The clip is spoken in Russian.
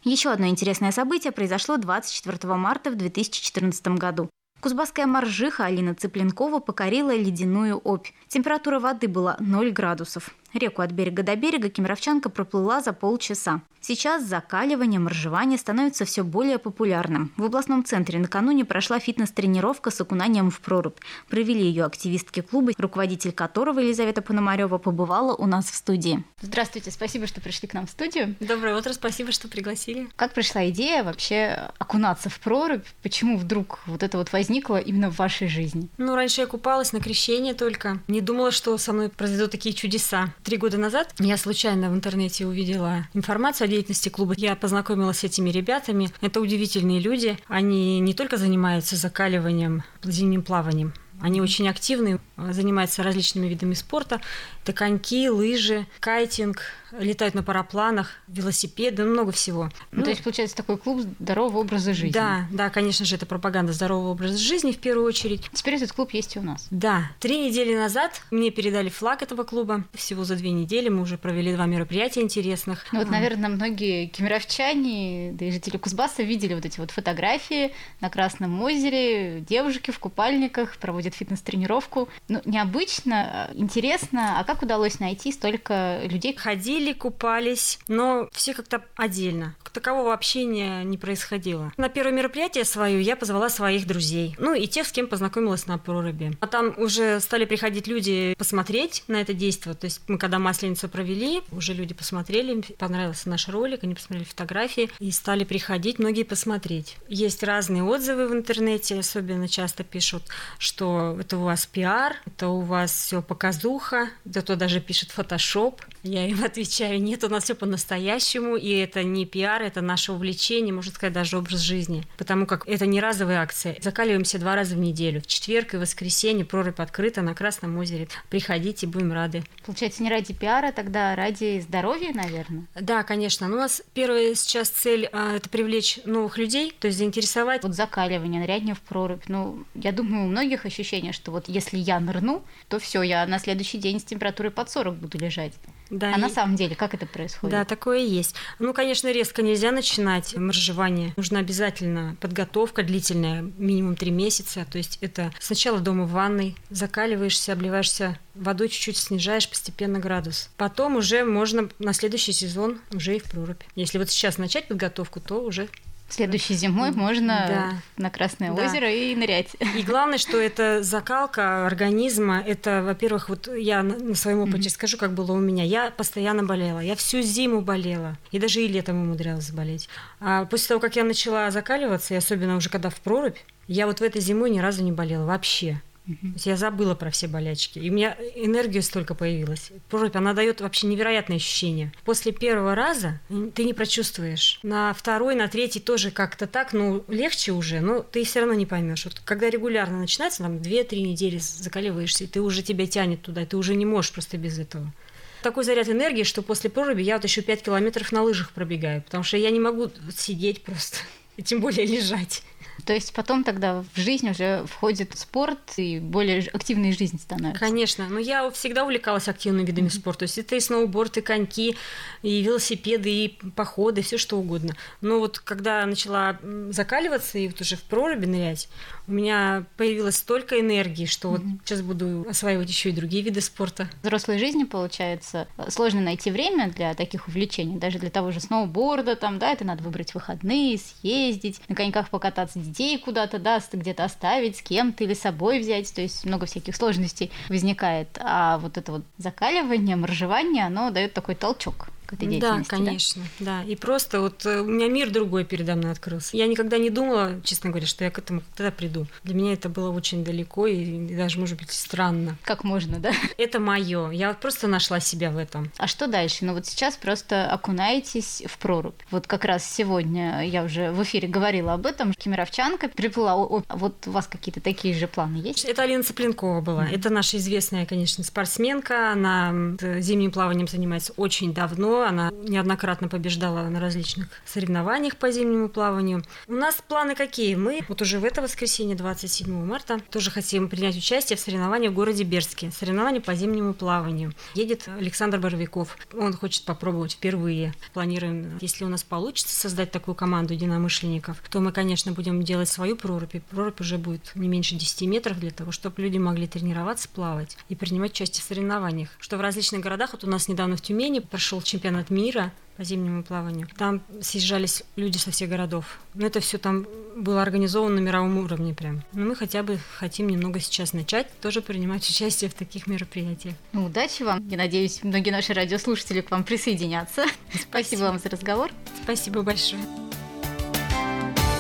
Еще одно интересное событие произошло 24 марта в 2014 году. Кузбасская моржиха Алина Цыпленкова покорила ледяную Обь. Температура воды была 0 градусов. Реку от берега до берега кемеровчанка проплыла за полчаса. Сейчас закаливание, моржевание становится все более популярным. В областном центре накануне прошла фитнес-тренировка с окунанием в прорубь. Провели ее активистки клуба, руководитель которого Елизавета Пономарева побывала у нас в студии. Здравствуйте, спасибо, что пришли к нам в студию. Доброе утро, спасибо, что пригласили. Как пришла идея вообще окунаться в прорубь? Почему вдруг вот это вот возникло именно в вашей жизни? Раньше я купалась на крещение только. Не думала, что со мной произойдут такие чудеса. 3 года назад я случайно в интернете увидела информацию о деятельности клуба. Я познакомилась с этими ребятами. Это удивительные люди. Они не только занимаются закаливанием, зимним плаванием. Они очень активны, занимаются различными видами спорта. Это коньки, лыжи, кайтинг, летают на парапланах, велосипеды, много всего. То есть, получается, такой клуб здорового образа жизни. Да, конечно же, это пропаганда здорового образа жизни в первую очередь. Теперь этот клуб есть и у нас. Да. 3 недели назад мне передали флаг этого клуба. Всего за 2 недели мы уже провели 2 мероприятия интересных. Наверное, многие кемеровчане, да и жители Кузбасса видели вот эти вот фотографии на Красном озере. Девушки в купальниках проводят фитнес-тренировку. Необычно, интересно. А как удалось найти столько людей? Ходили, купались, но все как-то отдельно. Такового общения не происходило. На первое мероприятие свое я позвала своих друзей. И тех, с кем познакомилась на проруби. А там уже стали приходить люди посмотреть на это действо. То есть мы когда Масленицу провели, уже люди посмотрели, им понравился наш ролик, они посмотрели фотографии и стали приходить многие посмотреть. Есть разные отзывы в интернете, особенно часто пишут, что это у вас пиар, это у вас все показуха, кто-то даже пишет фотошоп. Я им отвечаю, нет, у нас все по-настоящему, и это не пиар, это наше увлечение, можно сказать, даже образ жизни. Потому как это не разовая акция. Закаливаемся 2 раза в неделю. В четверг и воскресенье прорубь открыта на Красном озере. Приходите, будем рады. Получается, не ради пиара, тогда ради здоровья, наверное? Да, конечно. У нас первая сейчас цель – это привлечь новых людей, то есть заинтересовать. Вот закаливание, ныряние в прорубь. Я думаю, у многих ощущение, что вот если я нырну, то все, я на следующий день с температурой под 40 буду лежать. Да, на самом деле, как это происходит? Да, такое и есть. Конечно, резко нельзя начинать моржевание. Нужна обязательно подготовка длительная, минимум 3 месяца. То есть это сначала дома в ванной, закаливаешься, обливаешься водой, чуть-чуть снижаешь постепенно градус. Потом уже можно на следующий сезон уже и в прорубь. Если вот сейчас начать подготовку, то уже... Следующей зимой можно на Красное озеро и нырять. И главное, что это закалка организма. Это, во-первых, вот я на своем опыте скажу, как было у меня. Я постоянно болела. Я всю зиму болела. И даже и летом умудрялась заболеть. А после того, как я начала закаливаться, и особенно уже когда в прорубь, я вот в этой зимой ни разу не болела вообще. То есть я забыла про все болячки. И у меня энергия столько появилась. Прорубь, она дает вообще невероятное ощущение. После первого раза ты не прочувствуешь. На второй, на третий тоже как-то так, легче уже, но ты все равно не поймешь. Вот когда регулярно начинается, 2-3 недели закаливаешься, и ты уже тебя тянет туда, ты уже не можешь просто без этого. Такой заряд энергии, что после проруби я вот еще 5 километров на лыжах пробегаю, потому что я не могу сидеть просто, и тем более лежать. То есть потом тогда в жизнь уже входит спорт и более активной жизнь становится? Конечно. Я всегда увлекалась активными видами спорта. То есть это и сноуборд, и коньки, и велосипеды, и походы, все что угодно. Но вот когда начала закаливаться и вот уже в проруби нырять, у меня появилось столько энергии, что вот сейчас буду осваивать еще и другие виды спорта. В взрослой жизни, получается, сложно найти время для таких увлечений, даже для того же сноуборда, это надо выбрать выходные, съездить, на коньках покататься, детей куда-то, где-то оставить, с кем-то или с собой взять, то есть много всяких сложностей возникает. А вот это вот закаливание, моржевание, оно дает такой толчок к этой деятельности. Да, конечно, да. И просто вот у меня мир другой передо мной открылся. Я никогда не думала, честно говоря, что я к этому когда приду. Для меня это было очень далеко и даже, может быть, странно. Как можно, да? Это моё. Я просто нашла себя в этом. А что дальше? Вот сейчас просто окунаетесь в прорубь. Вот как раз сегодня я уже в эфире говорила об этом. Кемеровчанка приплыла. Вот у вас какие-то такие же планы есть? Это Алина Цыпленкова была. Это наша известная, конечно, спортсменка. Она зимним плаванием занимается очень давно. хорошо. Она неоднократно побеждала на различных соревнованиях по зимнему плаванию. У нас планы какие? Мы вот уже в это воскресенье, 27 марта, тоже хотим принять участие в соревнованиях в городе Бердске. Соревнования по зимнему плаванию. Едет Александр Боровиков. Он хочет попробовать впервые. Планируем, если у нас получится создать такую команду единомышленников, то мы, конечно, будем делать свою прорубь. И прорубь уже будет не меньше 10 метров для того, чтобы люди могли тренироваться, плавать и принимать участие в соревнованиях. Что в различных городах, вот у нас недавно в Тюмени прошел чемпионат мира по зимнему плаванию. Там съезжались люди со всех городов. Но это все там было организовано на мировом уровне прям. Но мы хотя бы хотим немного сейчас начать тоже принимать участие в таких мероприятиях. Ну, удачи вам. Я надеюсь, многие наши радиослушатели к вам присоединятся. Спасибо вам за разговор. Спасибо большое.